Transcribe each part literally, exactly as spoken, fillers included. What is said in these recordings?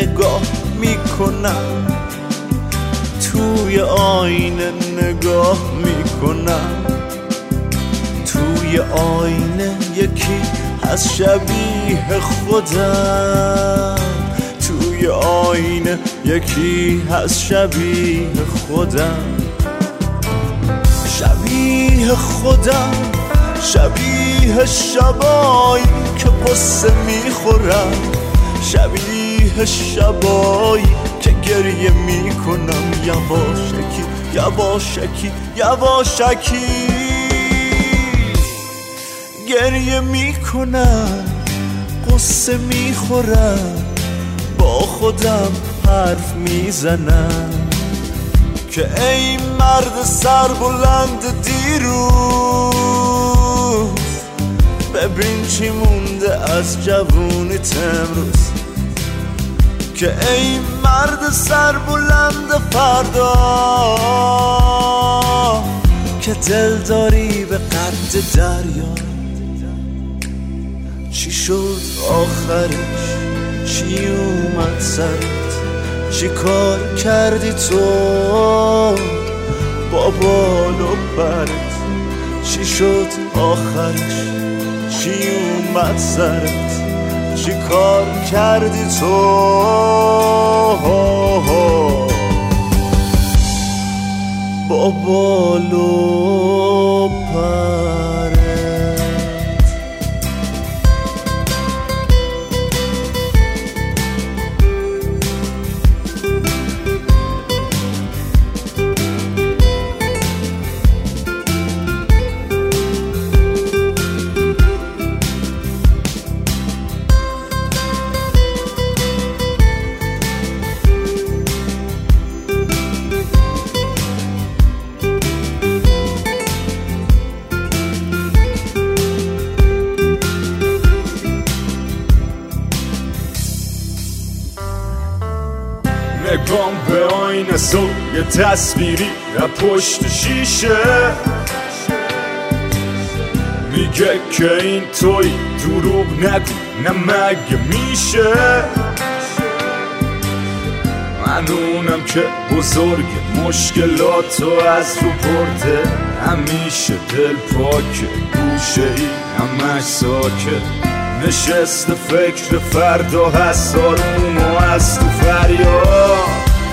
نگاه میکنم، توی آینه نگاه میکنم، توی آینه یکی از شبیه خودم، توی آینه یکی از شبیه خودم، شبیه خودم، شبیه شبایی که قصه میخورم، شبیه شبایی که گریه میکنم، یواشکی یواشکی یواشکی گریه میکنم، قصه میخورم، با خودم حرف میزنم که ای مرد سربلند دیروز، ببین چی مونده از جوونیت امروز، که ای مرد سربلند فردا که دل داری به قد دریا. چی شد آخرش؟ چی اومد سرت؟ چی کار کردی تو با بال و برت؟ چی شد آخرش؟ چی اومد سرت؟ چی کار کردی تو با بال و پرت؟ نگام به آینه سو یه تصویری از پشت شیشه میگه که این توی دروغ نگو، نه مگه میشه؟ من اونم که بزرگ مشکلاتو از رو برده، همیشه دل پاکه، گوشه ای همش ساکت، نشست فکر فردا هست آروم و از تو فریاد،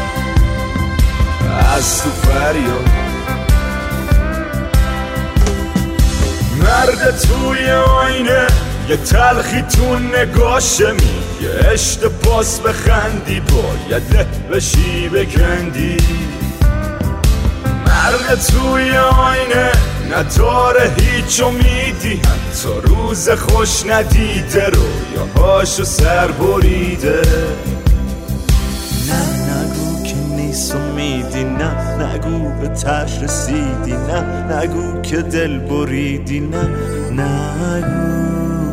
از تو فریاد. مرد توی آینه یه تلخی تو نگاشه میگه اشت پاس بخندی باید له بشی بکندی. مرد توی آینه نداره هیچ امیدی، حتی روز خوش ندیده رویاهاشو سر بریده. نه نگو که نیست امیدی، نه نگو به تش رسیدی، نه نگو که دل بریدی، نه نگو،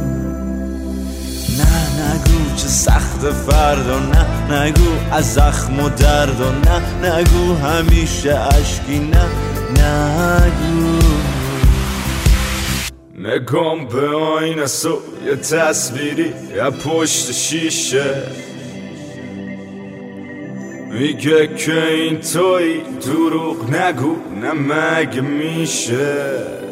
نه نگو چه سخت فردا، نه نگو از زخم و درد و نه نگو همیشه عشقی، نه نگو. نگام به آینه سو یه تصویری یا پشت شیشه میگه که این توی دروغ نگو، نه مگه میشه؟